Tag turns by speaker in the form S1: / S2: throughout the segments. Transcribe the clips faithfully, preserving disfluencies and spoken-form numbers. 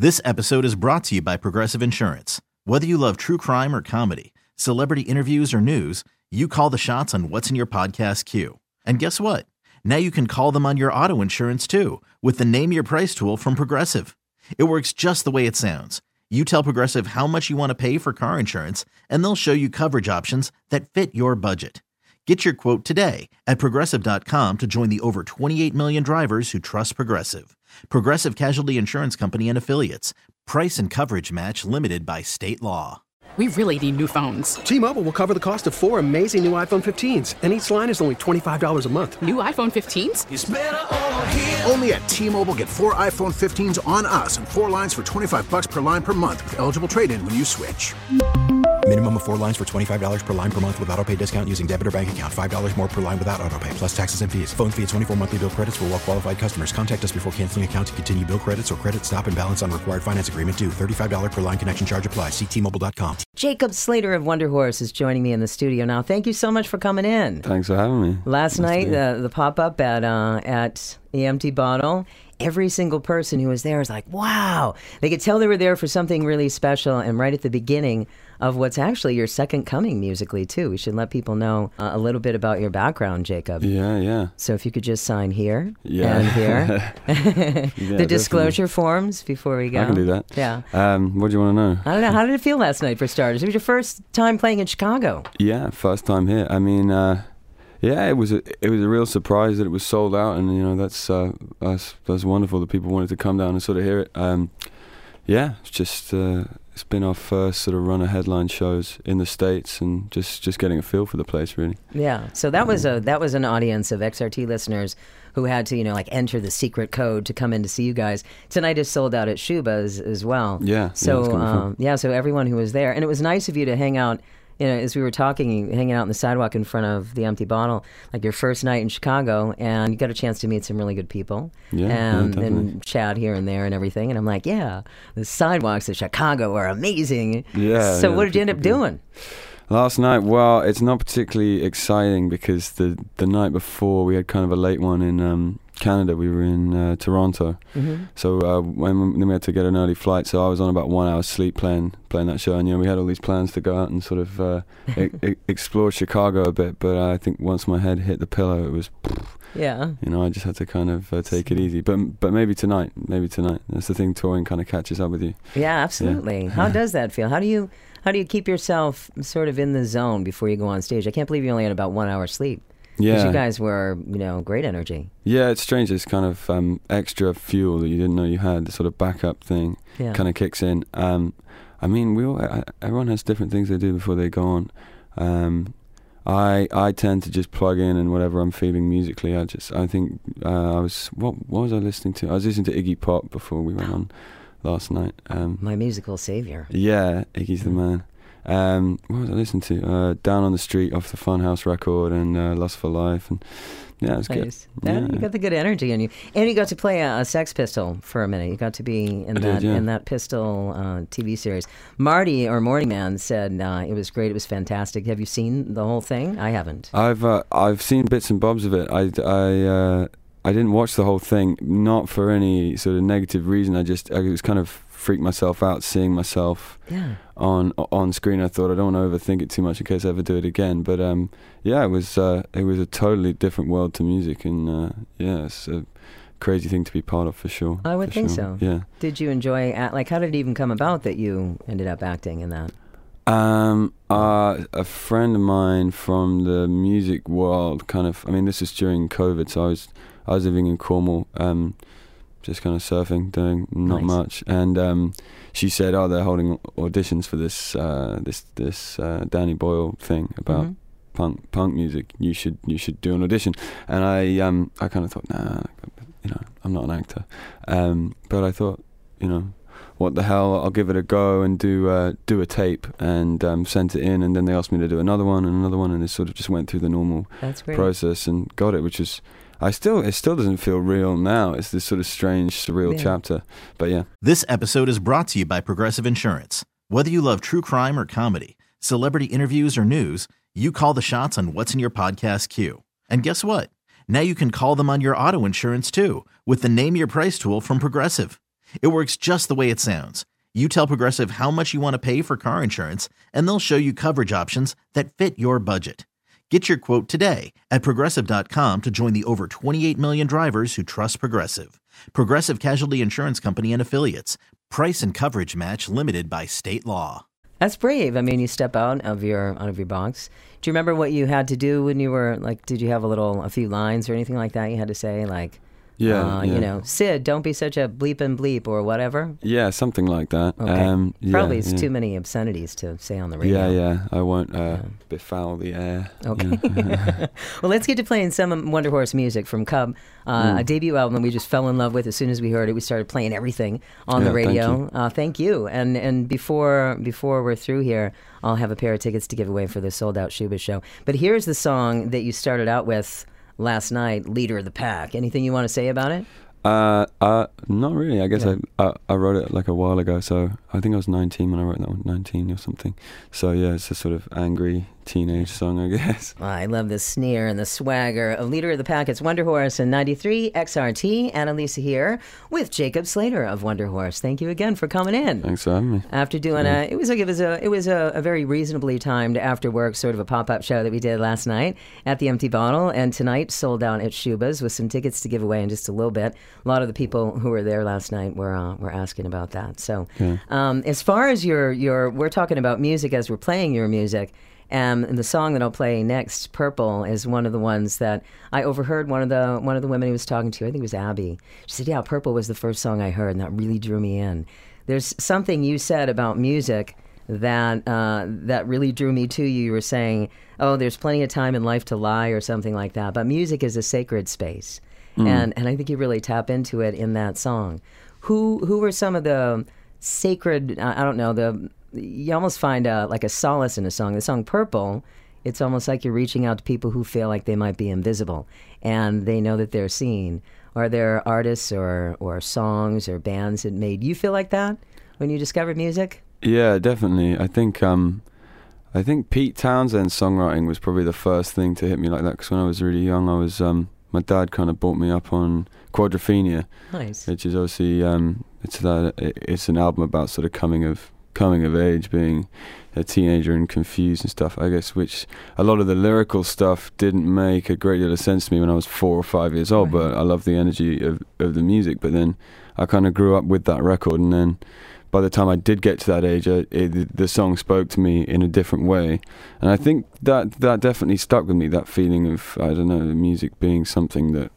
S1: This episode is brought to you by Progressive Insurance. Whether you love true crime or comedy, celebrity interviews or news, you call the shots on what's in your podcast queue. And guess what? Now you can call them on your auto insurance too with the Name Your Price tool from Progressive. It works just the way it sounds. You tell Progressive how much you want to pay for car insurance, and they'll show you coverage options that fit your budget. Get your quote today at Progressive dot com to join the over twenty-eight million drivers who trust Progressive. Progressive Casualty Insurance Company and Affiliates. Price and coverage match limited by state law.
S2: We really need new phones.
S3: T-Mobile will cover the cost of four amazing new iPhone fifteens, and each line is only twenty-five dollars a month.
S2: New iPhone fifteens?
S4: It's better over here. Only at T-Mobile, get four iPhone fifteens on us and four lines for twenty-five bucks per line per month with eligible trade-in when you switch.
S5: Minimum of four lines for twenty-five dollars per line per month with autopay discount using debit or bank account. five dollars more per line without autopay, plus taxes and fees. Phone fee at twenty-four monthly bill credits for well-qualified customers. Contact us before canceling account to continue bill credits or credit stop and balance on required finance agreement due. thirty-five dollars per line connection charge applies. See T Mobile dot com.
S6: Jacob Slater of Wonder Horse is joining me in the studio now. Thank you so much for coming in.
S7: Thanks for having me.
S6: Last night, the, the pop-up at uh, at the Empty Bottle, every single person who was there was like, wow. They could tell they were there for something really special, and right at the beginning of what's actually your second coming musically, too. We should let people know uh, a little bit about your background, Jacob.
S7: Yeah, yeah.
S6: So if you could just sign here
S7: yeah.
S6: and here.
S7: yeah,
S6: the disclosure
S7: definitely.
S6: forms before we go.
S7: I can do that.
S6: Yeah.
S7: Um, what do you want to know?
S6: I don't know. How did it feel last night, for starters? It was your first time playing in Chicago.
S7: Yeah, first time here. I mean, uh, yeah, it was a it was a real surprise that it was sold out, and you know that's uh, that's that's wonderful that people wanted to come down and sort of hear it. Um, yeah, it's just uh, it's been our first sort of run of headline shows in the States, and just, just getting a feel for the place, really.
S6: Yeah, so that was a that was an audience of X R T listeners who had to, you know, like enter the secret code to come in to see you guys. Tonight is sold out at Shuba's as well.
S7: Yeah,
S6: so
S7: yeah,
S6: um, yeah, so everyone who was there, and it was nice of you to hang out. You know, as we were talking, hanging out on the sidewalk in front of the Empty Bottle, like your first night in Chicago, and you got a chance to meet some really good people,
S7: yeah,
S6: and,
S7: yeah,
S6: and chat here and there and everything. And I'm like, yeah, the sidewalks of Chicago are amazing.
S7: Yeah.
S6: So
S7: yeah,
S6: what did you end up doing?
S7: Last night, well, it's not particularly exciting because the the night before we had kind of a late one in um, Canada. We were in uh, Toronto,
S6: mm-hmm.
S7: so uh, when then we had to get an early flight. So I was on about one hour's sleep playing playing that show, and you know we had all these plans to go out and sort of uh, e- e- explore Chicago a bit. But uh, I think once my head hit the pillow, it was,
S6: yeah,
S7: you know, I just had to kind of uh, take it easy. But but maybe tonight, maybe tonight. That's the thing. Touring kind of catches up with you.
S6: Yeah, absolutely.
S7: Yeah.
S6: How does that feel? How do you how do you keep yourself sort of in the zone before you go on stage? I can't believe you only had about one hour sleep.
S7: Yeah,
S6: because you guys were, you know, great energy.
S7: Yeah, it's strange. It's kind of um, extra fuel that you didn't know you had. The sort of backup thing
S6: yeah.
S7: kind of kicks in. Um, I mean, we all, I, everyone has different things they do before they go on. Um, I I tend to just plug in and whatever I'm feeling musically. I just I think uh, I was what what was I listening to? I was listening to Iggy Pop before we went on last night. Um,
S6: My musical savior.
S7: Yeah, Iggy's the man. Um, what was I listening to? Uh, Down on the Street off the Funhouse record, and uh, Lust for Life, and yeah, it was
S6: nice.
S7: good.
S6: Yeah,
S7: yeah.
S6: You got the good energy in you, and you got to play a, a Sex Pistol for a minute. You got to be in
S7: I
S6: that
S7: did, yeah.
S6: in that Pistol uh, T V series. Marty or Morning Man said uh, it was great. It was fantastic. Have you seen the whole thing? I haven't.
S7: I've uh, I've seen bits and bobs of it. I I. Uh, I didn't watch the whole thing, not for any sort of negative reason. I just I was kind of freaked myself out seeing myself
S6: yeah.
S7: on on screen. I thought I don't want to overthink it too much in case I ever do it again. But um, yeah, it was uh, it was a totally different world to music, and uh, yeah, it's a crazy thing to be part of for sure.
S6: I would
S7: for
S6: think
S7: sure.
S6: so.
S7: Yeah.
S6: Did you enjoy act- like how did it even come about that you ended up acting in that?
S7: Um, uh, a friend of mine from the music world, kind of. I mean, this is during COVID, so I was. I was living in Cornwall, um, just kind of surfing, doing not
S6: nice.
S7: much, and um, she said, "Oh, they're holding auditions for this uh, this this uh, Danny Boyle thing about
S6: mm-hmm.
S7: punk punk music. You should you should do an audition." And I um I kind of thought, nah, you know, I'm not an actor, um, but I thought, you know, what the hell, I'll give it a go and do uh, do a tape, and um, sent it in, and then they asked me to do another one and another one, and it sort of just went through the normal
S6: That's great.
S7: process and got it, which is. I still, it still doesn't feel real now. It's this sort of strange, surreal
S6: yeah.
S7: chapter. But yeah.
S1: This episode is brought to you by Progressive Insurance. Whether you love true crime or comedy, celebrity interviews or news, you call the shots on what's in your podcast queue. And guess what? Now you can call them on your auto insurance too with the Name Your Price tool from Progressive. It works just the way it sounds. You tell Progressive how much you want to pay for car insurance, and they'll show you coverage options that fit your budget. Get your quote today at Progressive dot com to join the over twenty-eight million drivers who trust Progressive. Progressive Casualty Insurance Company and Affiliates. Price and coverage match limited by state law.
S6: That's brave. I mean, you step out of your out of your box. Do you remember what you had to do when you were, like, did you have a little, a few lines or anything like that you had to say? Like,
S7: Yeah,
S6: uh,
S7: yeah.
S6: you know, Sid, don't be such a bleep and bleep or whatever.
S7: Yeah, something like that.
S6: Okay.
S7: Um, yeah,
S6: Probably it's
S7: yeah.
S6: too many obscenities to say on the radio.
S7: Yeah, yeah. I won't uh, befoul the air.
S6: Okay.
S7: Yeah.
S6: Well, let's get to playing some Wonder Horse music from Cub, uh,
S7: Mm.
S6: a debut album that we just fell in love with as soon as we heard it. We started playing everything on
S7: Yeah,
S6: the
S7: thank
S6: radio.
S7: you.
S6: Uh, thank you. And and before before we're through here, I'll have a pair of tickets to give away for the sold out Shuba show. But here's the song that you started out with last night, Leader of the Pack. Anything you want to say about it?
S7: Uh, uh, not really. I guess
S6: Yeah.
S7: I, I I wrote it like a while ago. So I think I was nineteen when I wrote that one, nineteen or something. So yeah, it's a sort of angry teenage song, I guess.
S6: I love the sneer and the swagger of Leader of the Pack. It's Wonder Horse and ninety-three X R T. Annalisa here with Jacob Slater of Wonder Horse. Thank you again for coming in.
S7: Thanks for having me.
S6: After doing a, it was like it was a, it was a, a very reasonably timed after work sort of a pop up show that we did last night at the Empty Bottle, and tonight sold out at Shuba's with some tickets to give away in just a little bit. A lot of the people who were there last night were uh, were asking about that. So,
S7: Okay.
S6: um, as far as your your, we're talking about music as we're playing your music. Um, and the song that I'll play next, "Purple," is one of the ones that I overheard. One of the one of the women he was talking to, I think it was Abby. She said, "Yeah, "Purple" was the first song I heard, and that really drew me in." There's something you said about music that uh, that really drew me to you. You were saying, "Oh, there's plenty of time in life to lie," or something like that. But music is a sacred space, and and I think you really tap into it in that song. Who who were some of the sacred? I I don't know the. You almost find a, like a solace in a song. The song "Purple," it's almost like you're reaching out to people who feel like they might be invisible, and they know that they're seen. Are there artists or, or songs or bands that made you feel like that when you discovered music?
S7: Yeah, definitely. I think um, I think Pete Townshend's songwriting was probably the first thing to hit me like that. Because when I was really young, I was um, my dad kind of brought me up on Quadrophenia,
S6: Nice.
S7: which is obviously um, it's that it's an album about sort of coming of coming of age, being a teenager and confused and stuff, I guess, which a lot of the lyrical stuff didn't make a great deal of sense to me when I was four or five years old,
S6: Right.
S7: but I love the energy of, of the music. But then I kind of grew up with that record, and then by the time I did get to that age, I, it, the song spoke to me in a different way. And I think that that definitely stuck with me, that feeling of, I don't know, the music being something that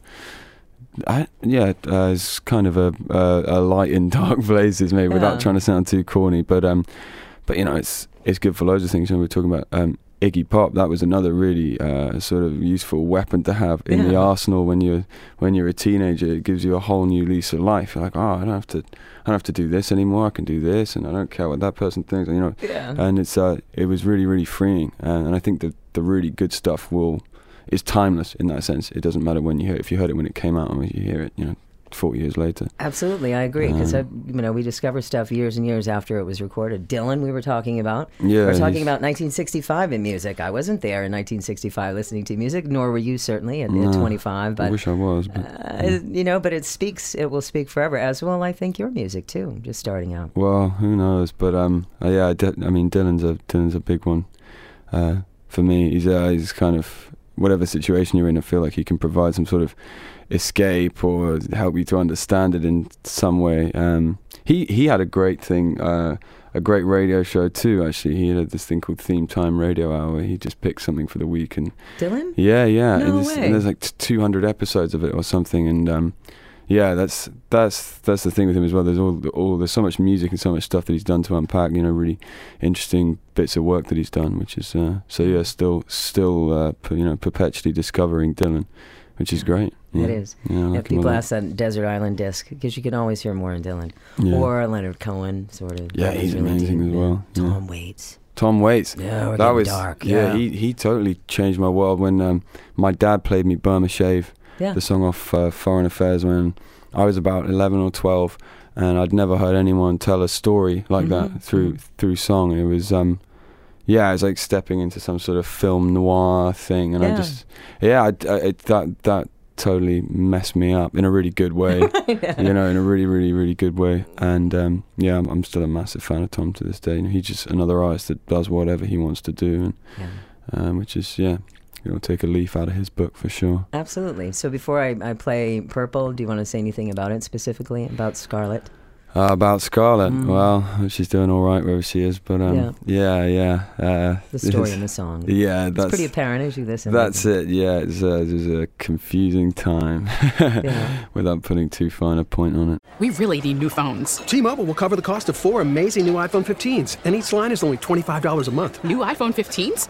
S7: I, yeah, uh, it's kind of a, a a light in dark places, maybe,
S6: Yeah.
S7: without trying to sound too corny. But um, but you know, it's it's good for loads of things. You know, we were talking about um, Iggy Pop. That was another really uh, sort of useful weapon to have in the
S6: Yeah.
S7: arsenal when you're when you're a teenager. It gives you a whole new lease of life. You're like, oh, I don't have to, I don't have to do this anymore. I can do this, and I don't care what that person thinks. You know,
S6: Yeah.
S7: and it's uh, it was really really freeing. And, and I think that the really good stuff will. Is timeless in that sense. It doesn't matter when you hear it. If you heard it when it came out, and when you hear it, you know, forty years later.
S6: Absolutely, I agree. Because
S7: Um,
S6: you know, we discover stuff years and years after it was recorded. Dylan, we were talking about.
S7: Yeah,
S6: we're talking
S7: he's-
S6: about nineteen sixty-five in music. I wasn't there in nineteen sixty-five listening to music, nor were you certainly at,
S7: No,
S6: at twenty-five.
S7: I
S6: But
S7: wish I was. But,
S6: uh, you know, but it speaks. It will speak forever. As well, I think your music too. Just starting out.
S7: well, who knows? But um, uh, yeah, I, de- I mean, Dylan's a Dylan's a big one uh, for me. He's uh, he's kind of whatever situation you're in. I feel like he can provide some sort of escape or help you to understand it in some way. Um, he he had a great thing. Uh, a great radio show too, actually. He had this thing called Theme Time Radio Hour, where he just picked something for the week. And
S6: Dylan?
S7: yeah, yeah.
S6: No
S7: and, there's,
S6: way.
S7: and there's like t- two hundred episodes of it or something. And um, yeah, that's that's that's the thing with him as well. There's all, all there's so much music and so much stuff that he's done to unpack. You know, really interesting bits of work that he's done, which is uh, so yeah, still still uh, p- you know perpetually discovering Dylan, which is great. Yeah.
S6: It is.
S7: Yeah, I like
S6: If
S7: him a
S6: people
S7: lot.
S6: ask that Desert Island disc, because you can always hear more in Dylan.
S7: Yeah.
S6: Or Leonard Cohen, sort of.
S7: Yeah,
S6: That
S7: he's
S6: was really
S7: amazing
S6: deep.
S7: as well, yeah.
S6: Tom Waits.
S7: Tom Waits.
S6: Yeah, we're
S7: that
S6: getting
S7: was
S6: dark.
S7: yeah.
S6: Yeah.
S7: He he totally changed my world when um, my dad played me Burma Shave,
S6: Yeah.
S7: the song off uh, Foreign Affairs, when I was about eleven or twelve, and I'd never heard anyone tell a story like
S6: Mhm,
S7: that through through song. It was um, yeah, it was like stepping into some sort of film noir thing, and
S6: Yeah.
S7: I just yeah, I, I, it, that that totally messed me up in a really good way. Yeah. You know, in a really, really, really good way. And um, yeah, I'm, I'm still a massive fan of Tom to this day. You know, he's just another artist that does whatever he wants to do, and
S6: Yeah.
S7: um, which is yeah, you know, take a leaf out of his book for sure.
S6: Absolutely. So before I, I play Purple, do you want to say anything about it specifically, about Scarlett?
S7: Uh, about Scarlett,
S6: Mm.
S7: well, she's doing all right wherever she is, but um, yeah, yeah. yeah uh,
S6: The story in the song.
S7: Yeah,
S6: it's
S7: that's
S6: pretty apparent as you listen.
S7: That's it. Yeah, it's a, it was a confusing time,
S6: Yeah.
S7: without putting too fine a point on it.
S2: We really need new phones.
S3: T-Mobile will cover the cost of four amazing new iPhone fifteens, and each line is only twenty-five dollars a month.
S2: New iPhone fifteens?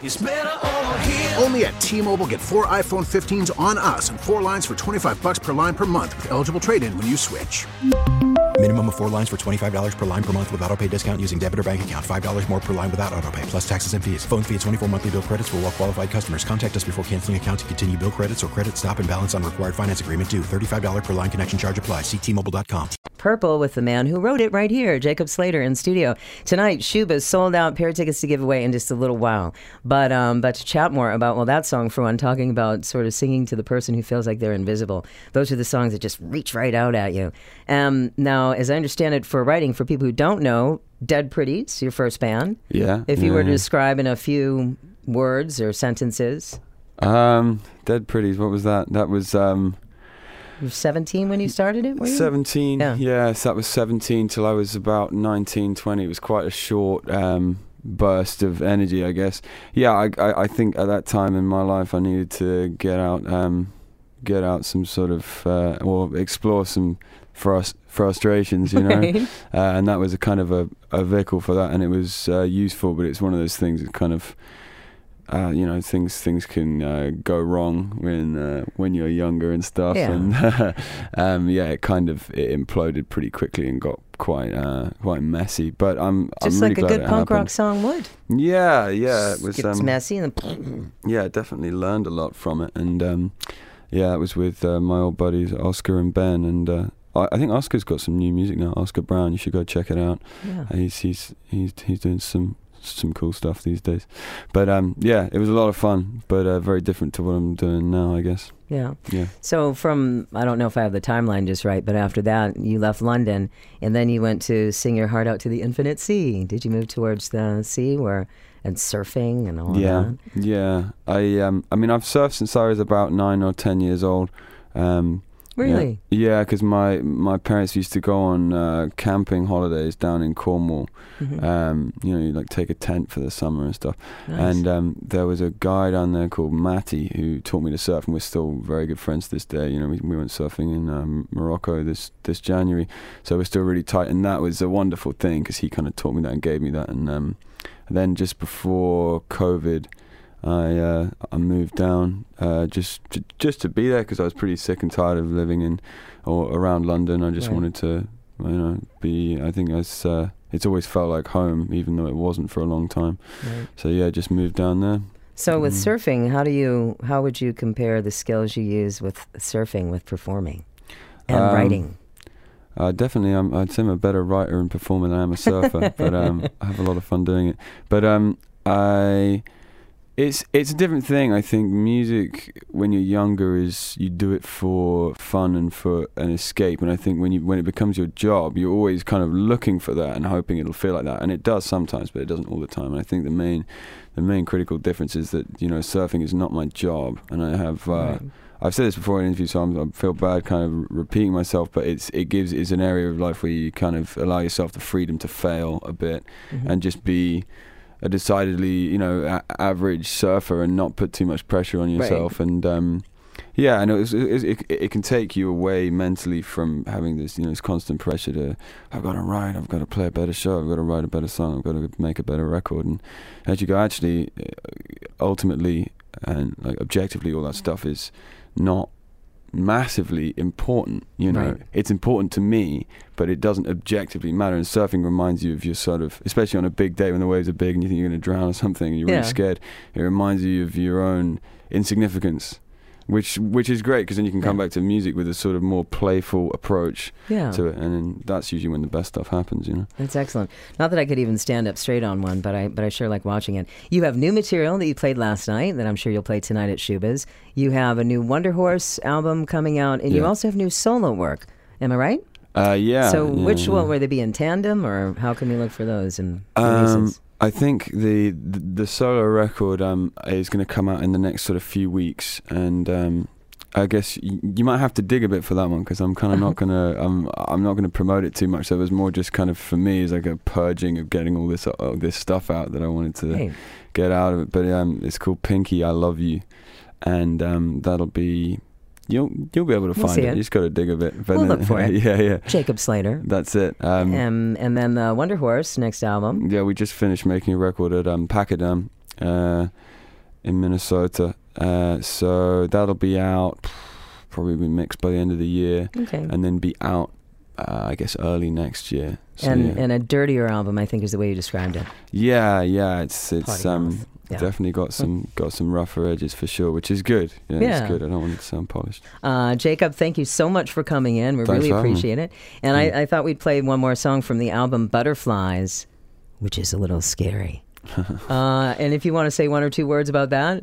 S4: Only at T-Mobile, get four iPhone fifteens on us and four lines for twenty-five bucks per line per month with eligible trade-in when you switch.
S5: Minimum of four lines for twenty-five dollars per line per month with auto pay discount using debit or bank account. five dollars more per line without auto pay, plus taxes and fees. Phone fee at twenty-four monthly bill credits for well-qualified customers. Contact us before canceling account to continue bill credits or credit stop and balance on required finance agreement due. thirty-five dollars per line connection charge applies. See T Mobile dot com.
S6: Purple with the man who wrote it right here, Jacob Slater in studio. Tonight, Shuba's sold out, pair of tickets to give away in just a little while. But um, but to chat more about, well, that song for one, talking about sort of singing to the person who feels like they're invisible. Those are the songs that just reach right out at you. Um, now, as I understand it, for writing, for people who don't know, Dead Pretties, your first band.
S7: Yeah.
S6: If you
S7: yeah,
S6: were to
S7: yeah.
S6: describe in a few words or sentences.
S7: Um, Dead Pretties, what was that? That was... Um,
S6: You were seventeen when you started it, were you?
S7: seventeen,
S6: Yeah.
S7: yes, that was seventeen till I was about nineteen, twenty. It was quite a short um, burst of energy, I guess. Yeah, I, I, I think at that time in my life I needed to get out, um, get out some sort of, uh, or explore some frust- frustrations, you know.
S6: Right.
S7: Uh, and that was a kind of a, a vehicle for that, and it was uh, useful, but it's one of those things that kind of, Uh, you know, things things can uh, go wrong when uh, when you're younger and stuff,
S6: Yeah.
S7: and um, yeah, it kind of it imploded pretty quickly and got quite uh, quite messy. But I'm
S6: Just
S7: I'm
S6: like
S7: really
S6: a
S7: glad
S6: good
S7: it
S6: punk
S7: happened.
S6: rock song would.
S7: Yeah, yeah, it was.
S6: It's
S7: Um,
S6: messy and then
S7: yeah, definitely learned a lot from it, and um, yeah, it was with uh, my old buddies Oscar and Ben, and uh, I, I think Oscar's got some new music now. Oscar Brown, you should go check it out.
S6: yeah.
S7: Uh, he's he's he's he's doing some. some cool stuff these days, but um yeah, it was a lot of fun, but uh, very different to what I'm doing now, I guess.
S6: Yeah.
S7: Yeah.
S6: So from, I don't know if I have the timeline just right, but after that, you left London, and then you went to sing your heart out to the infinite sea. Did you move towards the sea where, and surfing and all
S7: Yeah,
S6: that?
S7: yeah. I um I mean, I've surfed since I was about nine or ten years old. Um,
S6: Really?
S7: Yeah, because my my parents used to go on uh, camping holidays down in Cornwall.
S6: Mhm.
S7: Um, you know, you like take a tent for the summer and stuff.
S6: Nice.
S7: And um, there was a guy down there called Matty who taught me to surf, and we're still very good friends to this day. You know, we, we went surfing in um, Morocco this this January, so we're still really tight. And that was a wonderful thing because he kind of taught me that and gave me that. And, um, and then just before COVID, I uh, I moved down uh, just to, just to be there because I was pretty sick and tired of living in or around London. I just
S6: Right.
S7: wanted to, you know, be. I think it's uh, it's always felt like home, even though it wasn't for a long time.
S6: Right.
S7: So yeah, just moved down there.
S6: So with
S7: Mm.
S6: surfing, how do you, how would you compare the skills you use with surfing with performing and
S7: Um,
S6: writing?
S7: Uh, definitely, I'm, I'd say I'm a better writer and performer than I am a surfer, but um, I have a lot of fun doing it. But um, I, it's it's a different thing. I think music, when you're younger, is you do it for fun and for an escape. And I think when you when it becomes your job, you're always kind of looking for that and hoping it'll feel like that. And it does sometimes, but it doesn't all the time. And I think the main the main critical difference is that, you know, surfing is not my job, and I have. Uh,
S6: Right.
S7: I've said this before in interviews, so I'm, I feel bad kind of repeating myself, but it's it gives is an area of life where you kind of allow yourself the freedom to fail a bit
S6: Mhm.
S7: and just be a decidedly, you know, a- average surfer and not put too much pressure on yourself.
S6: Right.
S7: And um, yeah, and it, was, it, it it can take you away mentally from having this, you know, this constant pressure to, I've got to write, I've got to play a better show, I've got to write a better song, I've got to make a better record. And as you go, actually, ultimately and like objectively, all that stuff is not massively important, you know.
S6: Right.
S7: It's important to me, but it doesn't objectively matter. And surfing reminds you of your sort of, especially on a big day when the waves are big and you think you're going to drown or something and you're
S6: Yeah.
S7: really scared, it reminds you of your own insignificance. which which is great because then you can come
S6: Yeah.
S7: back to music with a sort of more playful approach
S6: Yeah.
S7: to it, and then that's usually when the best stuff happens, you know.
S6: That's excellent. Not that I could even stand up straight on one, but I but I sure like watching it. You have new material that you played last night that I'm sure you'll play tonight at Shuba's. You have a new Wonder Horse album coming out, and you
S7: Yeah.
S6: also have new solo work. Am I right?
S7: Uh, yeah.
S6: so
S7: yeah,
S6: which
S7: yeah.
S6: one, will they be in tandem, or how can we look for those in
S7: Um,
S6: releases?
S7: I think the, the the solo record um is going to come out in the next sort of few weeks, and um, I guess y- you might have to dig a bit for that one because I'm kind of not gonna I'm I'm not gonna promote it too much. So it was more just kind of for me is like a purging of getting all this all this stuff out that I wanted to
S6: Hey.
S7: get out of it. But um, it's called Pinky, I Love You, and um, that'll be you'll you'll be able to
S6: We'll
S7: find
S6: see
S7: it.
S6: it.
S7: You just got to dig a bit. But
S6: We'll
S7: then-
S6: look for it.
S7: yeah, yeah.
S6: Jacob Slater.
S7: That's it. Um,
S6: Um, and then the Wonder Horse next album.
S7: Yeah, we just finished making a record at um, Pacadam uh, in Minnesota. Uh, so that'll be out, probably be mixed by the end of the year,
S6: Okay.
S7: and then be out, uh, I guess, early next year. So,
S6: and
S7: yeah.
S6: and a dirtier album, I think, is the way you described it.
S7: yeah, yeah, it's it's
S6: Potty
S7: um
S6: mouth. Yeah.
S7: definitely got some got some rougher edges for sure, which is good. Yeah,
S6: Yeah.
S7: it's good. I don't want it to sound polished.
S6: Uh, Jacob, thank you so much for coming in. We
S7: Thanks
S6: really
S7: for having me.
S6: appreciate it. And I, I thought we'd play one more song from the album Butterflies, which is a little scary. uh, and if you want to say one or two words about that,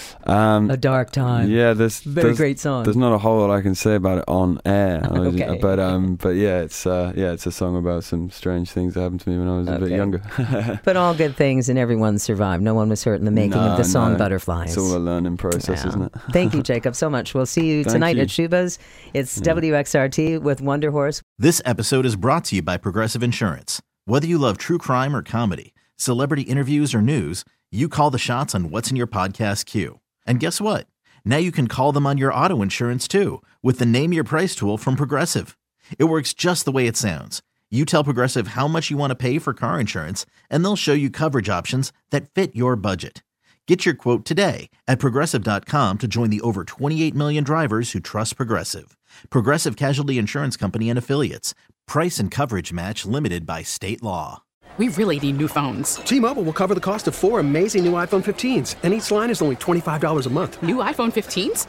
S7: Um,
S6: A Dark Time.
S7: Yeah, there's
S6: Very
S7: there's,
S6: great song.
S7: There's not a whole lot I can say about it on air. I was-
S6: Okay.
S7: But um, but yeah, it's uh, yeah, it's a song about some strange things that happened to me when I was a bit
S6: Okay.
S7: younger.
S6: But all good things, and everyone survived. No one was hurt in the making
S7: No,
S6: of the song
S7: no.
S6: Butterflies.
S7: It's all a learning process,
S6: Yeah.
S7: isn't it?
S6: Thank you, Jacob, so much. We'll see you
S7: Thank
S6: tonight
S7: you.
S6: at Shuba's. It's W X R T with Wonder Horse.
S1: This episode is brought to you by Progressive Insurance. Whether you love true crime or comedy, celebrity interviews or news, you call the shots on what's in your podcast queue. And guess what? Now you can call them on your auto insurance too with the Name Your Price tool from Progressive. It works just the way it sounds. You tell Progressive how much you want to pay for car insurance, and they'll show you coverage options that fit your budget. Get your quote today at Progressive dot com to join the over twenty-eight million drivers who trust Progressive. Progressive Casualty Insurance Company and Affiliates. Price and coverage match limited by state law.
S2: We really need new phones.
S3: T-Mobile will cover the cost of four amazing new iPhone fifteens, and each line is only twenty-five dollars a month.
S2: New iPhone fifteens?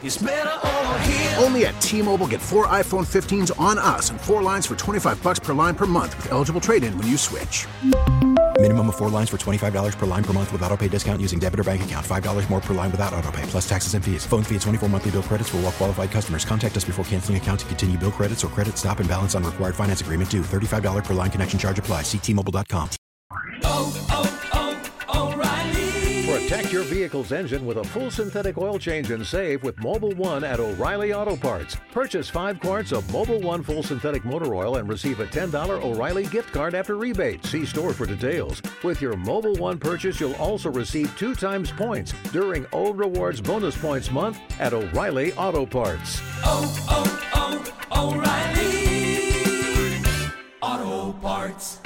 S4: Only at T-Mobile, get four iPhone fifteens on us and four lines for twenty-five bucks per line per month with eligible trade-in when you switch.
S5: Minimum of four lines for twenty-five dollars per line per month with autopay discount using debit or bank account. five dollars more per line without autopay, plus taxes and fees. Phone fee at twenty-four monthly bill credits for well-qualified customers. Contact us before canceling account to continue bill credits or credit stop and balance on required finance agreement due. thirty-five dollars per line connection charge applies. See T Mobile dot com.
S8: Protect your vehicle's engine with a full synthetic oil change and save with Mobile One at O'Reilly Auto Parts. Purchase five quarts of Mobile One full synthetic motor oil and receive a ten dollars O'Reilly gift card after rebate. See store for details. With your Mobile One purchase, you'll also receive two times points during O Rewards Bonus Points Month at O'Reilly Auto Parts.
S9: Oh, oh, oh, O'Reilly Auto Parts.